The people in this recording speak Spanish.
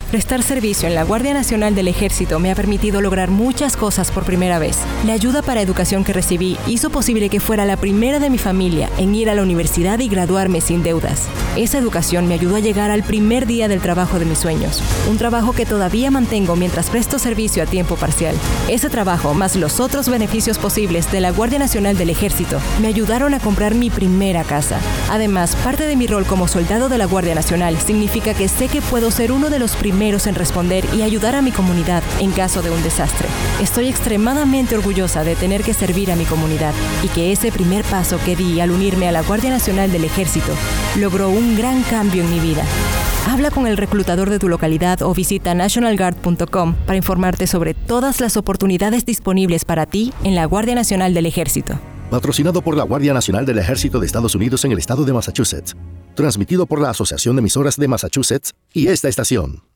Prestar servicio en la Guardia Nacional del Ejército me ha permitido lograr muchas cosas por primera vez. La ayuda para educación que recibí hizo posible que fuera la primera de mi familia en ir a la universidad y graduarme sin deudas. Esa educación me ayudó a llegar al primer día del trabajo de mis sueños. Un trabajo que todavía mantengo mientras presto servicio a tiempo parcial. Ese trabajo, más los otros beneficios posibles de la Guardia Nacional del Ejército, me ayudaron a comprar mi primera casa. Además, parte de mi rol como soldado de la Guardia Nacional significa que sé que puedo ser uno de los primeros en responder y ayudar a mi comunidad en caso de un desastre. Estoy extremadamente orgullosa de tener que servir a mi comunidad y que ese primer paso que di al unirme a la Guardia Nacional del Ejército logró un gran cambio en mi vida. Habla con el reclutador de tu localidad o visita nationalguard.com para informarte sobre todas las oportunidades disponibles para ti en la Guardia Nacional del Ejército. Patrocinado por la Guardia Nacional del Ejército de Estados Unidos en el estado de Massachusetts. Transmitido por la Asociación de Emisoras de Massachusetts y esta estación.